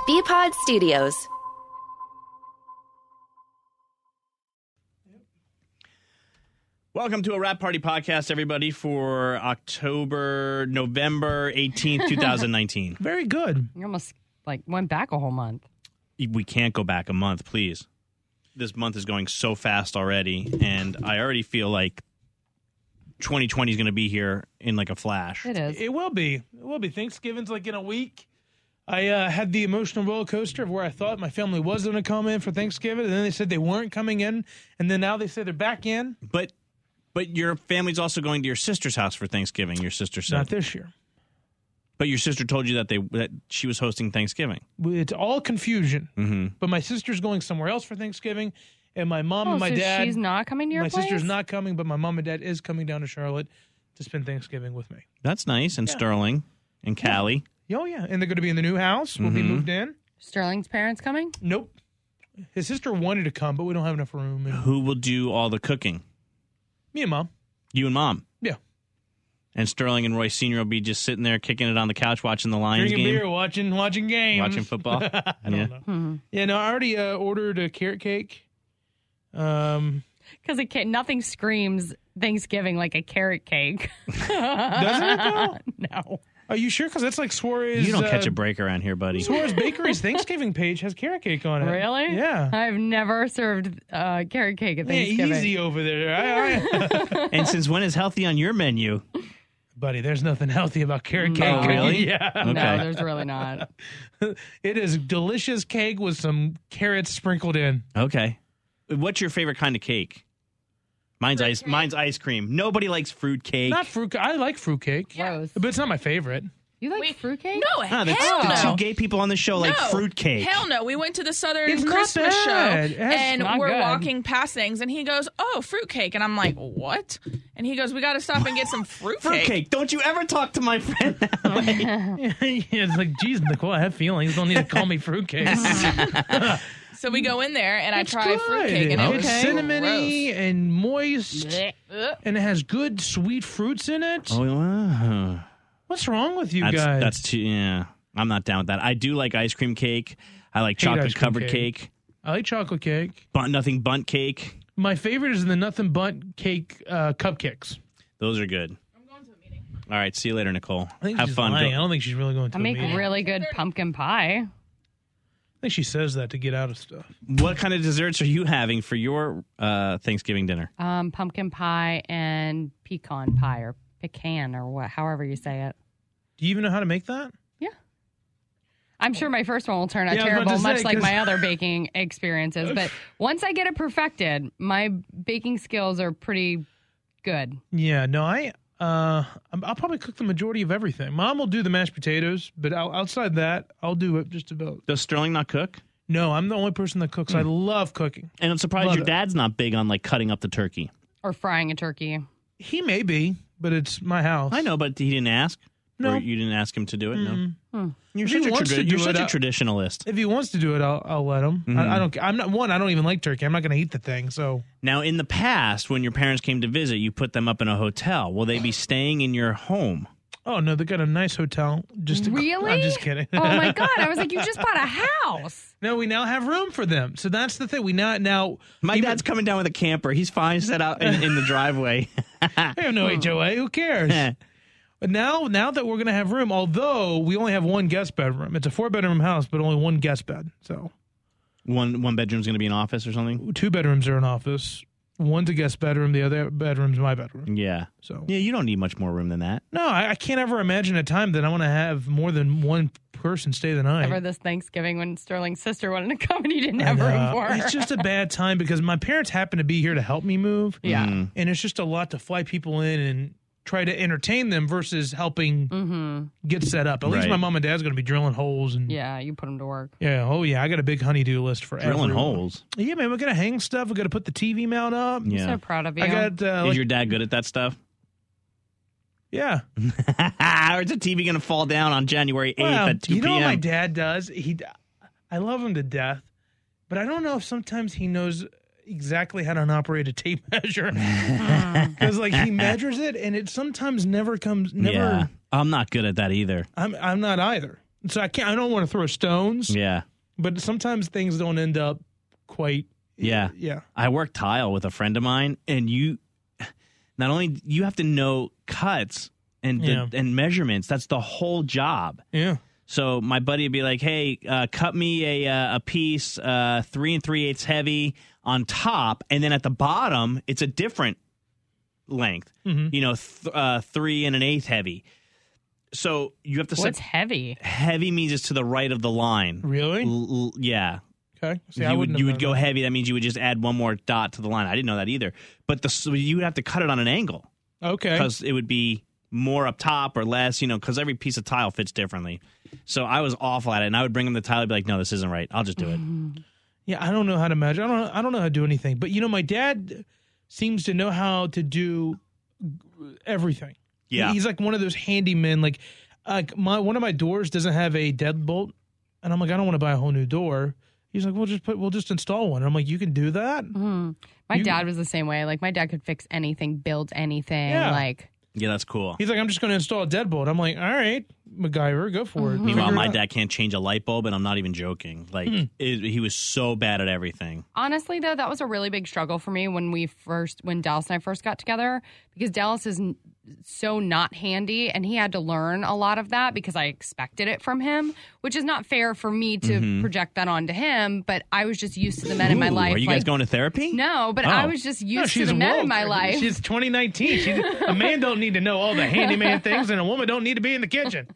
BPod Studios. Welcome to a Wrap Party podcast, everybody, for November 18th, 2019. Very good. You almost went back a whole month. We can't go back a month, please. This month is going so fast already, and I already feel like 2020 is going to be here in like a flash. It is. It will be. It will be. Thanksgiving's like in a week. I had the emotional roller coaster of where I thought my family was going to come in for Thanksgiving, and then they said they weren't coming in, and then now they say they're back in. But your family's also going to your sister's house for Thanksgiving, your sister said. Not this year. But your sister told you that she was hosting Thanksgiving. It's all confusion. Mm-hmm. But my sister's going somewhere else for Thanksgiving, and my mom and my dad. She's not coming to your place? My sister's not coming, but my mom and dad is coming down to Charlotte to spend Thanksgiving with me. That's nice. And Sterling and Callie. Oh, yeah. And they're going to be in the new house. We'll be moved in. Sterling's parents coming? Nope. His sister wanted to come, but we don't have enough room. Who will do all the cooking? Me and Mom. You and Mom? Yeah. And Sterling and Roy Sr. will be just sitting there kicking it on the couch watching the Lions Drinking game? beer, watching games. Watching football? I don't know. Mm-hmm. Yeah, no, I already ordered a carrot cake. Because nothing screams Thanksgiving like a carrot cake. Doesn't it, though? No. Are you sure? Because that's like Suarez. You don't catch a break around here, buddy. Suarez Bakery's Thanksgiving page has carrot cake on it. Really? Yeah. I've never served carrot cake at Thanksgiving. Yeah, easy over there. And since when is healthy on your menu? Buddy, there's nothing healthy about carrot cake. Oh, really? Yeah. Okay. No, there's really not. It is delicious cake with some carrots sprinkled in. Okay. What's your favorite kind of cake? Mine's ice cream. Nobody likes fruit cake. Not fruit. I like fruit cake, Gross. but it's not my favorite. You like fruitcake? No, No, the two gay people on the show like fruit cake. Hell no. We went to the Southern It's not Christmas show, bad. It's and not we're good. walking past things, and he goes, "Oh, fruitcake," and I'm like, "What?" And he goes, "We got to stop and get some fruitcake." Fruitcake. Don't you ever talk to my friend that way. It's like, geez, Nicole, I have feelings. Don't need to call me fruitcake. So we go in there, and It's I try good. fruitcake, and It's it's cinnamony and moist, gross. and it has good sweet fruits in it. Oh, wow. What's wrong with you guys? That's too, yeah. I'm not down with that. I do like ice cream cake. I like Hate ice cream chocolate-covered cake. I like chocolate cake. Nothing Bundt cake. My favorite is the Nothing Bundt cake cupcakes. Those are good. I'm going to a meeting. All right, see you later, Nicole. I think Have she's fun. lying. I don't think she's really going to I a make meeting. really good pumpkin pie. I think she says that to get out of stuff. What kind of desserts are you having for your Thanksgiving dinner? Pumpkin pie and pecan pie or pecan or however you say it. Do you even know how to make that? Yeah. I'm sure my first one will turn out Yeah, I was about terrible, to much say, like 'cause- my other baking experiences. But once I get it perfected, my baking skills are pretty good. Yeah, no, I'll probably cook the majority of everything. Mom will do the mashed potatoes, but outside that, I'll do it just about. Does Sterling not cook? No, I'm the only person that cooks. I love cooking. And I'm surprised Love your it. dad's not big on like cutting up the turkey. Or frying a turkey. He may be, but it's my house. I know, but he didn't ask. No. Or you didn't ask him to do it. No. You're If he such, wants to do you're it, such a I- traditionalist. If he wants to do it, I'll let him. I don't. I'm not one. I don't even like turkey. I'm not going to eat the thing. So Now, in the past, when your parents came to visit, you put them up in a hotel. Will they be staying in your home? oh no, they got a nice hotel. Really? I'm just kidding. Oh my God. I was like, you just bought a house. No, we now have room for them. So that's the thing. We now. My dad's coming down with a camper. He's fine set out in the driveway. I have no HOA. Who cares? But now that we're going to have room, although we only have one guest bedroom. It's a 4-bedroom house, but only one guest bed. So One bedroom's going to be an office or something? 2 bedrooms are an office. One's a guest bedroom. The other bedroom's my bedroom. Yeah. So Yeah, you don't need much more room than that. no, I can't ever imagine a time that I want to have more than one person stay the night. Ever this Thanksgiving when Sterling's sister wanted to come and you didn't I have room know. for her. It's just a bad time because my parents happen to be here to help me move. Yeah. And it's just a lot to fly people in and try to entertain them versus helping get set up. At least Right. my mom and dad's going to be drilling holes. And Yeah, you put them to work. yeah, oh yeah, I got a big honey-do list for Drilling everyone. holes. Yeah, man, we got to hang stuff. We got to put the TV mount up. Yeah. So proud of you. I got Is your dad good at that stuff? yeah. Or is the TV going to fall down on January 8th Well, at 2 you know p.m.? what my dad does? I love him to death, but I don't know if sometimes he knows exactly how to operate a tape measure because like he measures it and it sometimes never comes. Yeah. I'm not good at that either. I'm not either. So I don't want to throw stones. Yeah. But sometimes things don't end up quite. Yeah. Yeah. I work tile with a friend of mine, and you not only you have to know cuts and and measurements. That's the whole job. Yeah. So my buddy would be like, "Hey, cut me a piece 3 3/8 heavy on top, and then at the bottom it's a different length. Mm-hmm. 3 1/8 heavy." So you have to. What's heavy? Heavy means it's to the right of the line. Really? Yeah. Okay. See, you would go heavy. That means you would just add one more dot to the line. I didn't know that either. But you would have to cut it on an angle. Okay. Because it would be more up top or less, because every piece of tile fits differently. So I was awful at it, and I would bring him the tile and be like, no, this isn't right. I'll just do it. Yeah, I don't know how to measure. I don't know how to do anything. But, my dad seems to know how to do everything. Yeah. He's like one of those handymen. Like one of my doors doesn't have a deadbolt, and I'm like, I don't want to buy a whole new door. He's like, we'll just install one. And I'm like, you can do that? Mm-hmm. My dad was the same way. Like, my dad could fix anything, build anything. Yeah. Yeah, that's cool. He's like, I'm just going to install a deadbolt. I'm like, all right, MacGyver, go for it. Meanwhile, Figure it my out. dad can't change a light bulb, and I'm not even joking. Like, he was so bad at everything. Honestly, though, that was a really big struggle for me when Dallas and I first got together, because Dallas is so not handy, and he had to learn a lot of that because I expected it from him, which is not fair for me to project that onto him. But I was just used to the men in my life. Are you guys going to therapy? No, but I was just used to she's the men in woke. my life. She's 2019. A man don't need to know all the handyman things, and a woman don't need to be in the kitchen.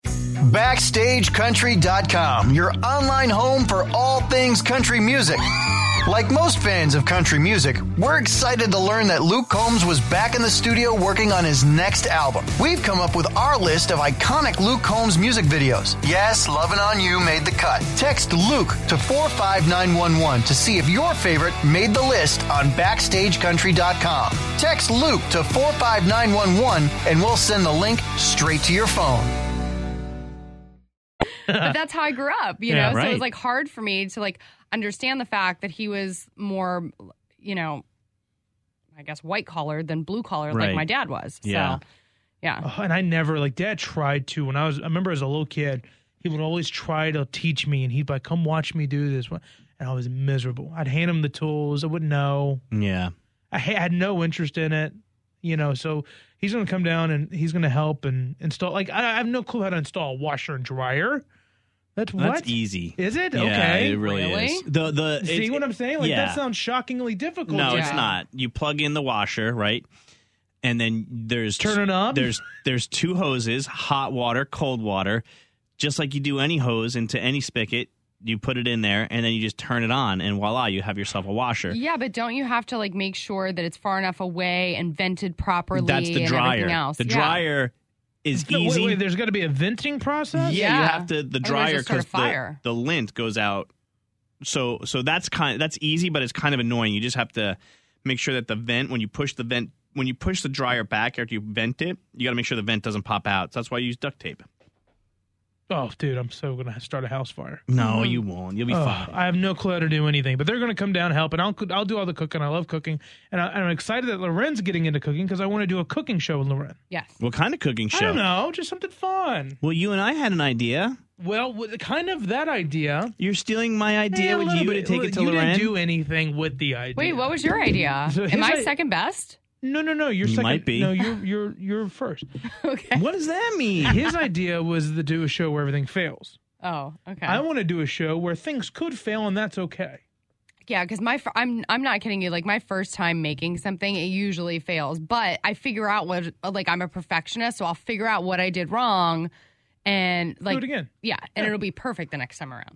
BackstageCountry.com, your online home for all things country music. Like most fans of country music, we're excited to learn that Luke Combs was back in the studio working on his next album. We've come up with our list of iconic Luke Combs music videos. Yes, Lovin' On You made the cut. Text Luke to 45911 to see if your favorite made the list on BackstageCountry.com. Text Luke to 45911 and we'll send the link straight to your phone. But that's how I grew up, you know? Yeah, So right. it was like hard for me to understand the fact that he was more, I guess white collar than blue collar Right. like my dad was. Yeah. So, yeah. Oh, and I never, Dad tried to. I remember as a little kid, he would always try to teach me, and he'd be like, come watch me do this. And I was miserable. I'd hand him the tools. I wouldn't know. Yeah. I had no interest in it, so he's going to come down and he's going to help and install. I have no clue how to install a washer and dryer. That's easy. Is it? Yeah, Okay. it really Really? is. See what I'm saying? yeah. That sounds shockingly difficult. No, Yeah. it's not. You plug in the washer, right? And then there's Turn it up? There's two hoses, hot water, cold water, just like you do any hose into any spigot. You put it in there, and then you just turn it on, and voila, you have yourself a washer. Yeah, but don't you have to make sure that it's far enough away and vented properly That's the and dryer. everything else? The Yeah. dryer is easy. Wait, there's got to be a venting process? Yeah, you Yeah. have to the Otherwise dryer you'll start a because fire. the lint goes out. So that's easy, but it's kind of annoying. You just have to make sure that the vent when you push the dryer back after you vent it, you got to make sure the vent doesn't pop out. So that's why you use duct tape. Oh, dude, I'm so going to start a house fire. No, you won't. You'll be fine. I have no clue how to do anything, but they're going to come down and help, and I'll do all the cooking. I love cooking, and I'm excited that Loren's getting into cooking because I want to do a cooking show with Loren. Yes. What kind of cooking show? I don't know, just something fun. Well, you and I had an idea. Well, kind of that idea. You're stealing my idea Yeah, a with little you bit. to take it to you Loren. didn't do anything with the idea. Wait, what was your idea? So Am I his second best? No. You're second. might be. No, you're first. Okay. What does that mean? His idea was to do a show where everything fails. Oh, okay. I want to do a show where things could fail, and that's okay. Yeah, because I'm not kidding you. My first time making something, it usually fails. But I figure out I'm a perfectionist, so I'll figure out what I did wrong, and Do it again. Yeah, and it'll be perfect the next time around.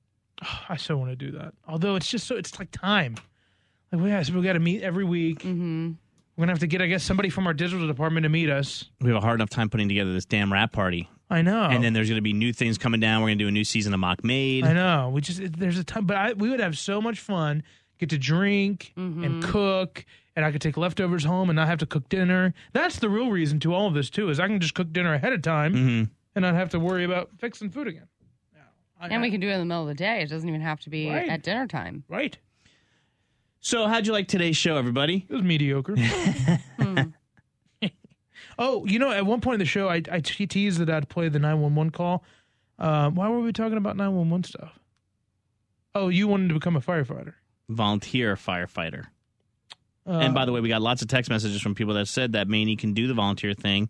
I so want to do that. Although it's like time. We got to meet every week. Mm-hmm. We're gonna have to get, I guess, somebody from our digital department to meet us. We have a hard enough time putting together this damn rap party. I know. And then there's going to be new things coming down. We're going to do a new season of Mock Made. I know. There's a time, but we would have so much fun. Get to drink and cook, and I could take leftovers home and not have to cook dinner. That's the real reason to all of this too. Is I can just cook dinner ahead of time and not have to worry about fixing food again. And we can do it in the middle of the day. It doesn't even have to be Right. at dinner time. Right. So how'd you like today's show, everybody? It was mediocre. Oh, at one point in the show, I teased that I'd play the 911 call. Why were we talking about 911 stuff? Oh, you wanted to become a firefighter. Volunteer firefighter. And by the way, we got lots of text messages from people that said that Maney can do the volunteer thing.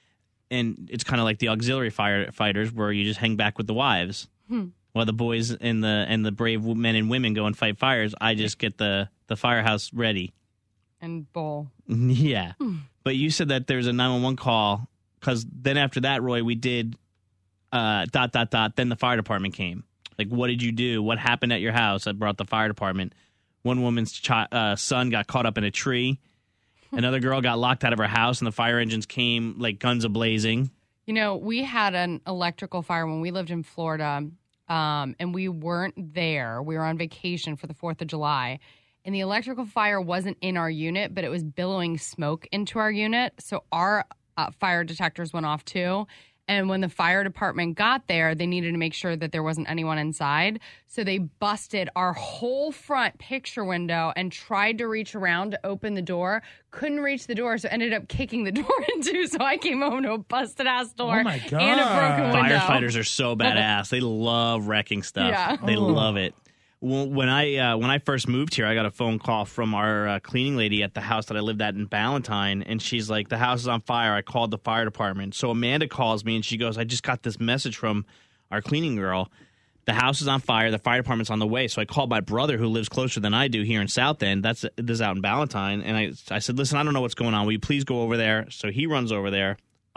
And it's kind of like the auxiliary firefighters where you just hang back with the wives. While the boys and the brave men and women go and fight fires, I just get the firehouse ready. And bowl. Yeah. But you said that there's a 911 call because then after that, Roy, we did ... Then the fire department came. Like, what did you do? What happened at your house? I brought the fire department. One woman's son got caught up in a tree. Another girl got locked out of her house, and the fire engines came like guns a-blazing. You know, we had an electrical fire when we lived in Florida, and we weren't there. We were on vacation for the 4th of July. And the electrical fire wasn't in our unit, but it was billowing smoke into our unit. So our fire detectors went off, too. And when the fire department got there, they needed to make sure that there wasn't anyone inside. So they busted our whole front picture window and tried to reach around to open the door. Couldn't reach the door, so ended up kicking the door in two. So I came home to a busted-ass door Oh my God. and a broken window. Firefighters are so badass. They love wrecking stuff. Yeah. They love it. Well, when I first moved here, I got a phone call from our cleaning lady at the house that I lived at in Ballantyne, and she's like, the house is on fire. I called the fire department. So Amanda calls me, and she goes, I just got this message from our cleaning girl. The house is on fire. The fire department's on the way. So I called my brother, who lives closer than I do here in South End. This is out in Ballantyne. And I said, listen, I don't know what's going on. Will you please go over there? So he runs over there.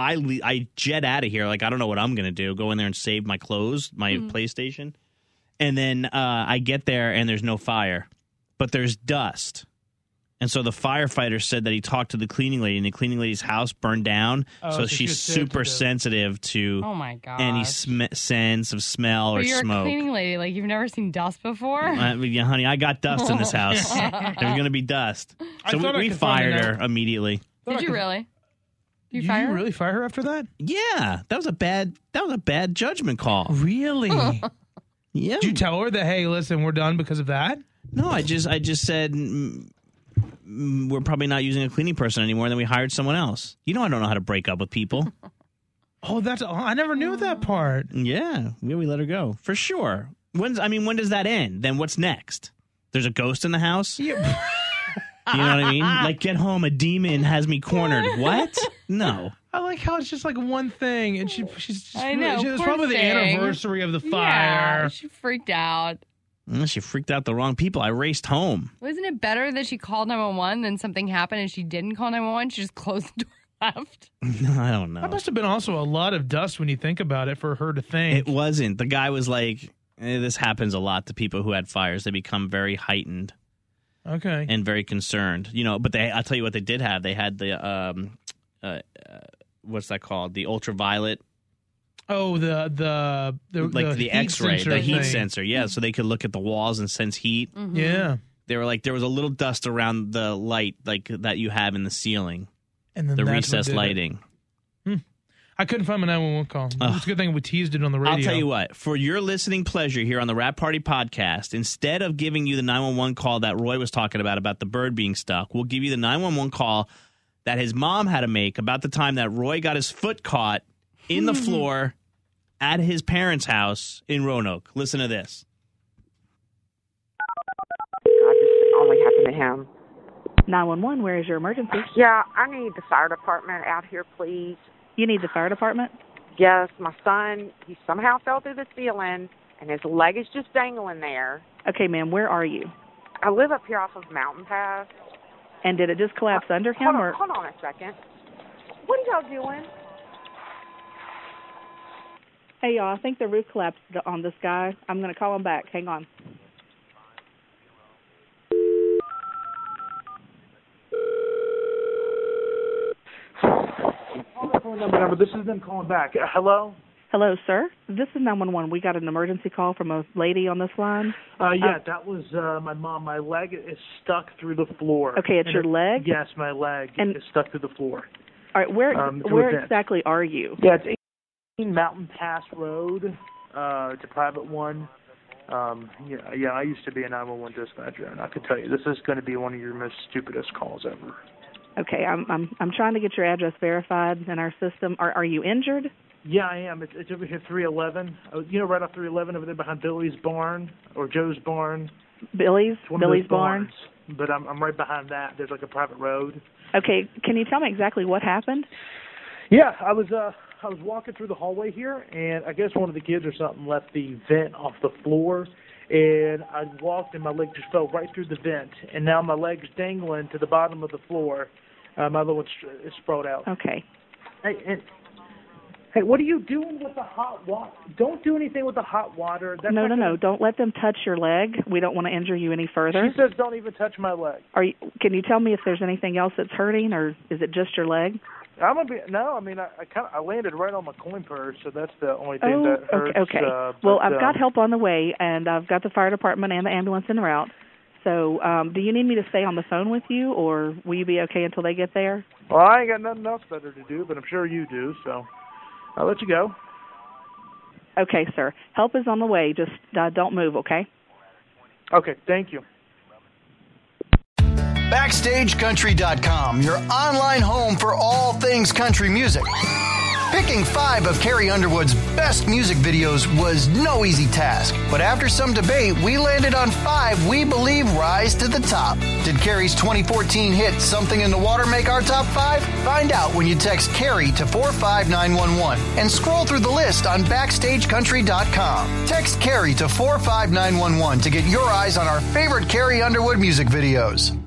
I jet out of here. Like, I don't know what I'm going to do. Go in there and save my clothes, my PlayStation. And then I get there, and there's no fire, but there's dust. And so the firefighter said that he talked to the cleaning lady, and the cleaning lady's house burned down. So she's super sensitive to any sense of smell or you're smoke. A cleaning lady, like you've never seen dust before? Yeah, honey, I got dust in this house. There's going to be dust. So we fired her immediately. Did you really? Did you really fire her after that? Yeah, that was a bad judgment call. Really? Yeah. Did you tell her that, hey, listen, we're done because of that? No, I just said we're probably not using a cleaning person anymore, and then we hired someone else. You know I don't know how to break up with people. I never knew that part. Yeah, we let her go. For sure. When does that end? Then what's next? There's a ghost in the house? Yeah. You know what I mean? Like, get home, a demon has me cornered. What? No. I like how it's just like one thing, and she's just I know, it was probably the anniversary of the fire. Yeah, she freaked out. She freaked out the wrong people. I raced home. Wasn't it better that she called 911 then something happened and she didn't call 911? She just closed the door and left? I don't know. That must have been also a lot of dust when you think about it for her to think. It wasn't. The guy was like, this happens a lot to people who had fires. They become very heightened. Okay. And very concerned. You know, but I'll tell you what they did have. They had the what's that called? The ultraviolet. Oh, the X-ray, the heat thing. sensor. Yeah, so they could look at the walls and sense heat. Mm-hmm. Yeah. They were like, there was a little dust around the light, like that you have in the ceiling, and then the that's recessed what did lighting. I couldn't find my 911 call. It's a good thing we teased it on the radio. I'll tell you what, for your listening pleasure here on the Rap Party Podcast, instead of giving you the 911 call that Roy was talking about the bird being stuck, we'll give you the 911 call that his mom had to make about the time that Roy got his foot caught in the floor at his parents' house in Roanoke. Listen to this. God, this only happened to him. 911, where is your emergency? Yeah, I need the fire department out here, please. You need the fire department? Yes, my son, he somehow fell through the ceiling, and his leg is just dangling there. Okay, ma'am, where are you? I live up here off of Mountain Pass. And did it just collapse under him? Hold on a second. What are y'all doing? Hey, y'all, I think the roof collapsed on this guy. I'm going to call him back. Hang on. Number. This is them calling back. Hello? Hello, sir. This is 911. We got an emergency call from a lady on this line. Yeah, that was my mom. My leg is stuck through the floor. Okay, it's your leg? Yes, my leg is stuck through the floor. All right, where exactly are you? Yeah, it's 18 Mountain Pass Road. It's a private one. Yeah, I used to be a 911 dispatcher, and I can tell you, this is going to be one of your most stupidest calls ever. Okay, I'm trying to get your address verified in our system. Are you injured? Yeah, I am. It's over here, 311. Right off 311 over there behind Billy's barn or Joe's barn. Billy's barn. Barns, but I'm right behind that. There's like a private road. Okay, can you tell me exactly what happened? Yeah, I was walking through the hallway here, and I guess one of the kids or something left the vent off the floor, and I walked and my leg just fell right through the vent, and now my leg's dangling to the bottom of the floor. My other one's sprawled out. Okay. Hey, what are you doing with the hot water? Don't do anything with the hot water. That's No. Don't let them touch your leg. We don't want to injure you any further. She says don't even touch my leg. Can you tell me if there's anything else that's hurting, or is it just your leg? I landed right on my coin purse, so that's the only thing that hurts. Okay. Well, I've got help on the way, and I've got the fire department and the ambulance en route. So, do you need me to stay on the phone with you, or will you be okay until they get there? Well, I ain't got nothing else better to do, but I'm sure you do, so I'll let you go. Okay, sir. Help is on the way. Just don't move, okay? Okay, thank you. BackstageCountry.com, your online home for all things country music. Picking 5 of Carrie Underwood's best music videos was no easy task, but after some debate, we landed on 5 we believe rise to the top. Did Carrie's 2014 hit Something in the Water make our top 5? Find out when you text Carrie to 45911 and scroll through the list on BackstageCountry.com. Text Carrie to 45911 to get your eyes on our favorite Carrie Underwood music videos.